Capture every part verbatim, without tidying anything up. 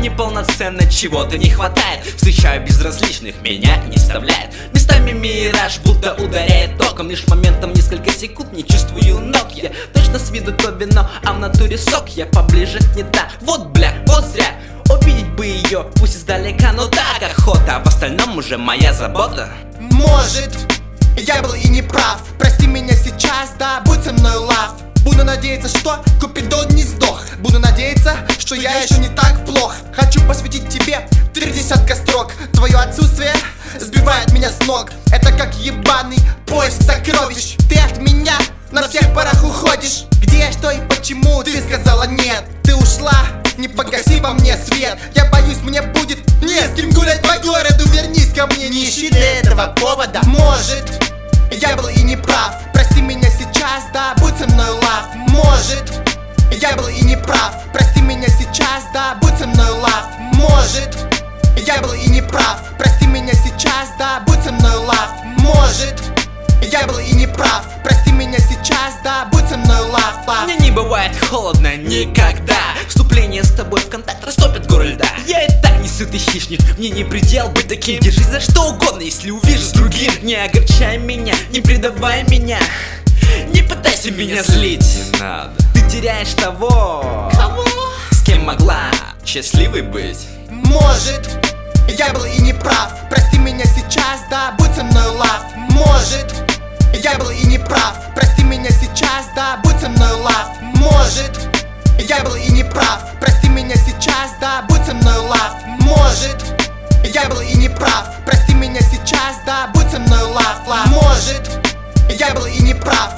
неполноценно, чего-то не хватает. Встречаю безразличных, меня не вставляет. Местами мираж будто ударяет током. Лишь моментом несколько секунд не чувствую ног. Я точно с виду то вино, а в натуре сок. Я поближе не та, вот бля, вот зря. Увидеть бы ее, пусть издалека, но так охота. А в остальном уже моя забота. Может, я был и не прав. Прости меня сейчас, да, будь со мной лав. Буду надеяться, что Купидон не сдох. Буду надеяться, что я еще не так плох. Хочу посвятить тебе три десятка строк. Твое отсутствие сбивает меня с ног. Это как ебаный поиск сокровищ. Ты от меня на всех парах уходишь. Где я, что и почему, ты сказала нет. Ты ушла, не погаси во мне свет. Я боюсь, мне будет не с кем гулять по городу. Вернись ко мне, не ищи для этого повода. Может, я был и не прав. Прости меня сейчас, да, будь со мной лав. Может, я был и не прав. Прости меня сейчас, да, будь со мной лав. Может, я был и не прав. Прости меня сейчас, да, будь со мной лав. Может, я был и не прав. Прости меня сейчас, да, будь со мной лав. Мне не бывает холодно никогда. Вступление с тобой в контакт растопит горы льда. Я и так не сытый хищник, мне не предел быть таким. Держись за что угодно, если увижу с другим. Не огорчай меня, не предавай меня. Не пытайся меня злить, не надо. Ты теряешь того, Кого? с кем могла счастливой быть. Может, я был и не прав. Прости меня сейчас, да, будь со мной лав. Может, я был и не прав. Прости меня сейчас, да, будь со мной лав. Может, я был и не прав. Прости меня сейчас, да, будь со мной лав. Может, я был и не прав. Прости меня сейчас, да, будь со мной лав. Может, я был и не прав.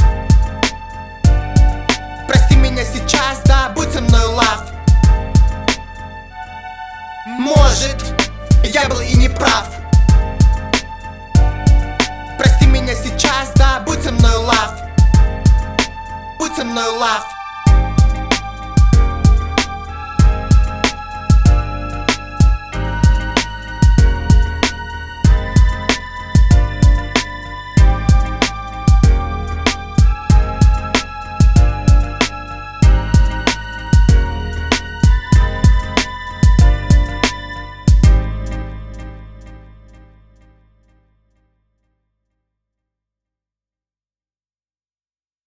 Прости меня сейчас, да, будь со мной лав. Может, я был и не прав. Прости меня сейчас, да, будь со мной лав. Будь со мной лав.